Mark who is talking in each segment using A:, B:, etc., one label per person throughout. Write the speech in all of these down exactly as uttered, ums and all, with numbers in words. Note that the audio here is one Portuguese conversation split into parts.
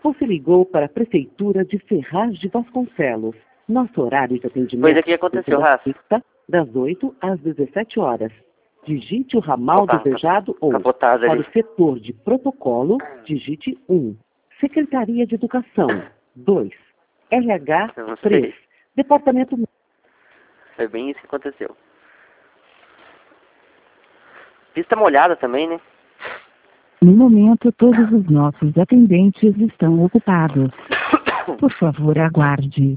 A: Você ligou para a Prefeitura de Ferraz de Vasconcelos. Nosso horário de atendimento
B: Pois aqui aconteceu,
A: é
B: Rafa.
A: sexta, das oito às dezessete horas. Digite o ramal
B: Opa,
A: desejado ou,
B: capotado
A: para
B: ali.
A: o setor de protocolo, digite um. Secretaria de Educação, dois. R H,
B: Eu não
A: três.
B: sei.
A: Departamento...
B: Foi bem isso que aconteceu. Pista molhada também, né?
C: No momento, todos os nossos atendentes estão ocupados. Por favor, aguarde.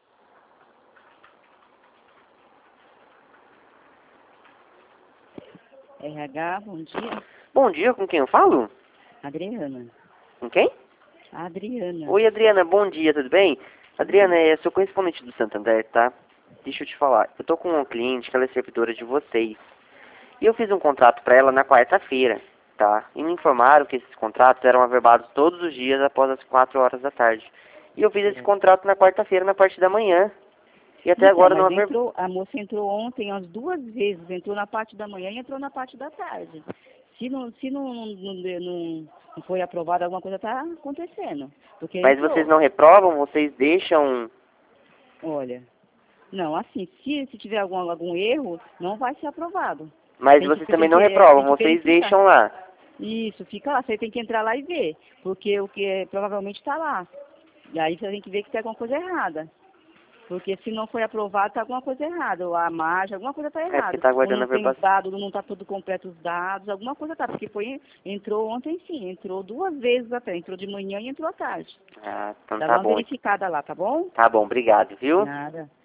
D: R H, bom dia.
B: Bom dia, com quem eu falo?
D: Adriana.
B: Com quem?
D: Adriana.
B: Oi, Adriana, bom dia, tudo bem? Adriana, é sou correspondente do Santander, tá? Deixa eu te falar, eu tô com uma cliente que ela é servidora de vocês. E eu fiz um contrato pra ela na quarta-feira, tá? E me informaram que esses contratos eram averbados todos os dias após as quatro horas da tarde. E eu fiz esse contrato na quarta-feira, na parte da manhã. E até
D: Então,
B: agora
D: mas
B: não averbou.
D: entrou, a moça entrou ontem umas duas vezes, entrou na parte da manhã e entrou na parte da tarde. Se não, se não, não, não, não foi aprovado, alguma coisa está acontecendo. Porque
B: Mas
D: entrou.
B: vocês não reprovam? Vocês deixam...
D: Olha, não, assim, se, se tiver algum, algum erro, não vai ser aprovado.
B: Mas
D: Tem
B: vocês
D: que-
B: também
D: tem
B: não
D: que-
B: reprovam,
D: tem que
B: vocês
D: verificar.
B: deixam lá.
D: Isso, fica lá, você tem que entrar lá e ver, porque o que é, provavelmente está lá. E aí você tem que ver que tem alguma coisa errada. Porque se não foi aprovado, está alguma coisa errada. Ou a margem, alguma coisa está
B: É,
D: errada.
B: porque tá aguardando
D: Ou
B: a
D: não tem os
B: averbação.
D: dados, não está tudo completo os dados, alguma coisa está. Porque foi, entrou ontem sim, entrou duas vezes até. Entrou de manhã e entrou à tarde.
B: Ah, então
D: Dá
B: tá
D: uma
B: bom.
D: verificada lá, tá bom?
B: Tá bom, obrigado, viu?
D: Nada.